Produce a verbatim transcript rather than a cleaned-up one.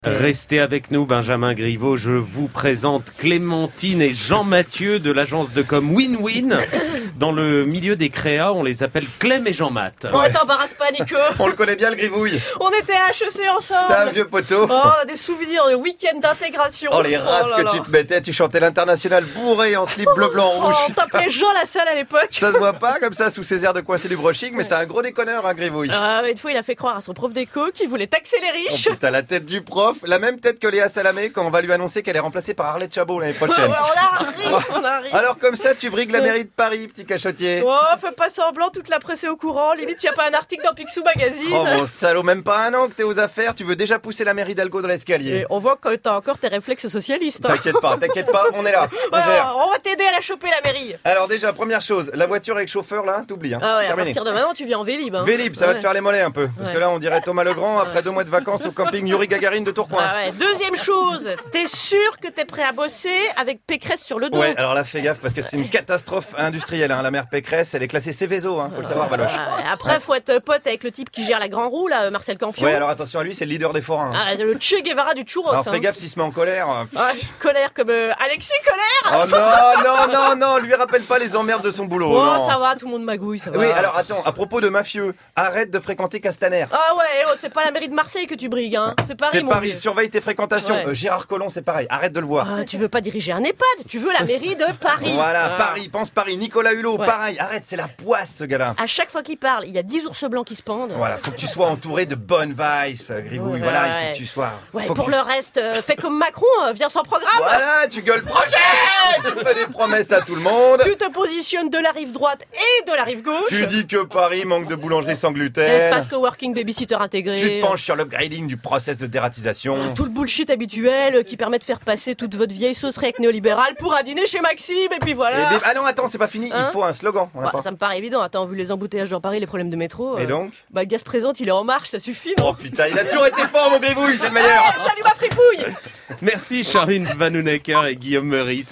Restez avec nous, Benjamin Griveaux. Je vous présente Clémentine et Jean-Mathieu de l'agence de com Win-Win. Dans le milieu des créas, on les appelle Clem et Jean-Mat. Oh, t'embarrasse pas, Nico. On le connaît bien, le grivouille. On était à H E C ensemble. C'est un vieux poteau. Oh, on a des souvenirs de week-end d'intégration. Oh, les races oh là que là. tu te mettais. Tu chantais l'international bourré en slip bleu, blanc, rouge. Oh, on t'appelait Jean Lassalle à l'époque. Ça se voit pas comme ça sous ses airs de coincé du brushing, mais c'est un gros déconneur, un grivouille. Ah, une fois, il a fait croire à son prof d'éco qu'il voulait taxer les Oh riches. putain, la tête du prof, la même tête que Léa Salamé quand on va lui annoncer qu'elle est remplacée par Arlette Chabot l'année Ouais, prochaine. ouais, on a ri, on a ri. Alors comme ça, tu brigues la mairie de Paris, petit cachotier. Oh, fais pas semblant, toute la presse est au courant. Limite, y a pas un article dans Picsou Magazine. Oh mon salaud, même pas un an que t'es aux affaires, tu veux déjà pousser la mairie d'Algo dans l'escalier. Et on voit que t'as encore tes réflexes socialistes. hein. T'inquiète pas, t'inquiète pas, on est là, on Ouais, gère. on va t'aider à la choper, la mairie. Alors déjà, première chose, la voiture avec chauffeur là, t'oublies hein. Ah ouais, à Terminé. partir de maintenant, tu viens en Vélib. Hein. Vélib, ça va Ouais. te faire les mollets un peu. Parce Ouais. que là, on dirait Thomas Legrand après deux mois de vacances au camping Yuri Gagarin de Tourcoing. Ah ouais. Deuxième chose, t'es sûr que t'es prêt à bosser avec Pécresse sur le dos? Ouais, alors là, fais gaffe parce que c'est une catastrophe industrielle. Hein. La mère Pécresse, elle est classée Céveso, hein, faut le savoir, Valoche. Ah ouais. Après, faut être pote avec le type qui gère la Grand Roue, là, Marcel Campion. Ouais, alors attention à lui, c'est le leader des forains. hein. Ah, le Che Guevara du churros. Alors hein. fais gaffe s'il se met en colère. euh, pff. Ouais, colère comme euh, Alexis Colère. Oh non, non, non, non, lui rappelle pas les emmerdes de son boulot. Oh, non. ça va, tout le monde magouille, ça va. Oui, alors attends, à propos de mafieux, arrête de fréquenter Castaner. Ah ouais, oh, c'est pas la mairie de Marseille que tu brigues, hein. C'est Paris, C'est mon Paris, vieux. surveille tes fréquentations. Ouais. Euh, Gérard Collomb, c'est pareil, arrête de le voir. Ah, tu veux pas diriger un EHPAD, tu veux la mairie de Paris. Voilà, Ah. Paris, pense Paris. Nicolas Hulot, Ouais. pareil, arrête, c'est la poisse ce gars-là. À chaque fois qu'il parle, il y a dix ours blancs qui se pendent. Voilà, faut que tu sois entouré de bonnes vibes, euh, Grivouille. Ouais, voilà, il ouais. faut que tu sois. Ouais, faut pour que le tu- reste, euh, fais comme Macron, euh, viens sans programme. Voilà, tu gueules projet, tu fais des promesses à tout le monde. Tu te positionnes de la rive droite et de la rive gauche. Tu dis que Paris manque de boulangerie sans gluten. Espace coworking babysitter intégré. Tu te penches sur l'upgrading du process de dératisation. Tout le bullshit habituel euh, qui permet de faire passer toute votre vieille saucerie avec néolibérale pour un dîner chez Maxime et puis Et voilà. des- Ah non, attends, c'est pas fini, Hein il faut un slogan. On l'a Bah, pas. ça me paraît évident. Attends, vu les embouteillages dans Paris, les problèmes de métro. Et euh, donc Bah, le gars se présente, il est en marche, ça suffit. non Oh putain, il a toujours été fort mon Grivouille, c'est le meilleur. Eh, salut ma fripouille. Merci Charline Vanhoenacker et Guillaume Meurice.